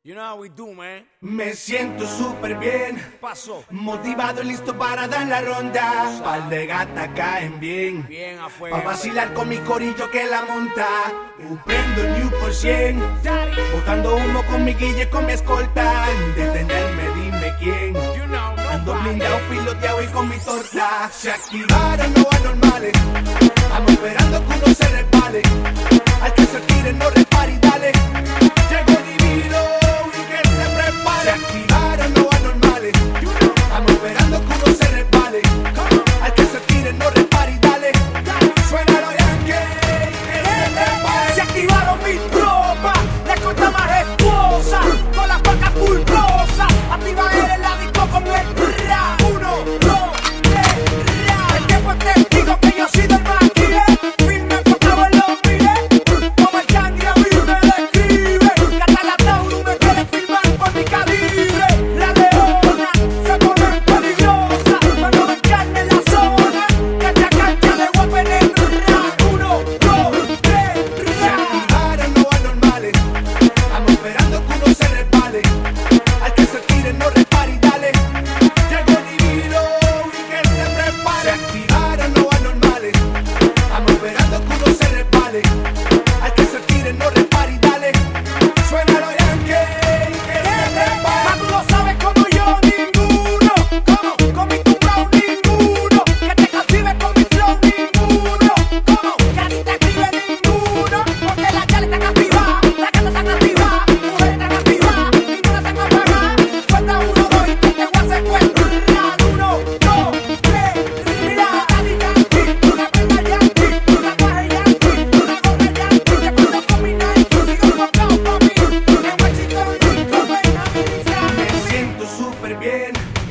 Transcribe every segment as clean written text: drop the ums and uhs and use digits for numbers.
You know how we do, man. Me siento súper bien, Paso. motivado y listo para dar la ronda. Par de gatas caen bien, Bien afuera. pa' vacilar con mi corillo que la monta. Prendo el New por 100, botando humo con mi guille, con mi escolta. Detenerme, dime quién. You know, Ando nobody. blindado, piloteado y con mi torta. Se activaron los anormales, estamos esperando que uno se resbale. Al que se tire no repare y dale. Llegó divino y que se prepare. Se activaron los anormales, estamos esperando que uno se resbale. Al que se tire no repare y dale. Suena los yankees y que se prepare. Se activaron mis tropas, la escolta majestuosa, con las vacas pulposas. Activa el disco con el ra. 1, 2, 3, ra. El tiempo es testigo que yo soy del maquille. Firme enfocado en los miles. Como el Changi a mí me describe. Que hasta la Tauro me quiere filmar por mi calibre. La leona se pone peligrosa cuando me carne en la zona. Cancha, cancha, le voy a penetrar. 1, 2, 3, Se ra. activaron los anormales, estamos esperando que uno se resbale. Al que se tire no repare y dale. Llegó divino y que se prepare. Se activaron los anormales, estamos esperando que uno se resbale. Al que se tire no repare y dale. Suena los yankees y que se prepare. Mas tú lo sabes como yo, ninguno. Como con mi tumbao, ninguno. Que te cautives con mi flow, ninguno. Como que a ti te escribe ninguno. Porque la chale está captiva, la gata está captiva, mujer está captiva, ninguna se me apaga. Cuenta 1, 2 y te voy a secuestrar. 1, 2, 3, mira. Daddy Yankee, una prenda Yankee, una traje Yankee, una gorra Yankee. Te cuento con mi Nike, sigo enfocado pa' mí. En Washington, rico, ven a mi Me siento súper bien,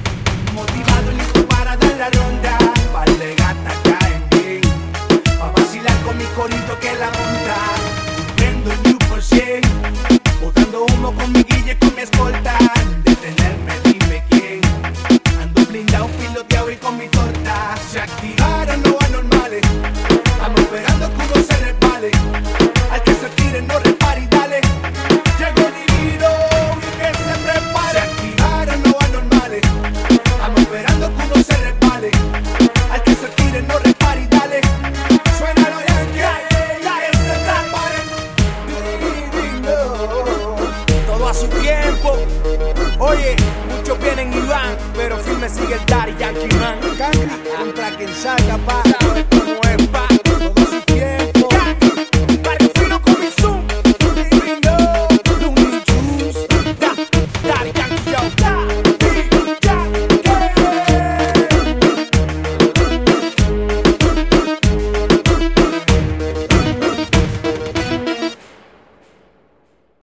motivado y listo para dar la ronda. Par de gatas caen bien, pa' vacilar con mi corito que la monta. Prendo el New por 100, botando humo con mi guille, con mi escolta. Detenerme, dime quién. Ando blindado, piloteado y con mi torta. Se activaron los anormales, estamos esperando que uno se resbale. Al que se tire no repare y dale. Llegó divino y que se prepare. Se activaron los anormales, estamos esperando que uno se resbale. Al que se tire no repare y dale. Suena los yankees y que se prepare. Todo a su tiempo. Oye, muchos vienen y van, pero firme sigue el Daddy Yankee Man. Cangri contra quien salga, pa. ¿Sabes cómo es, pa?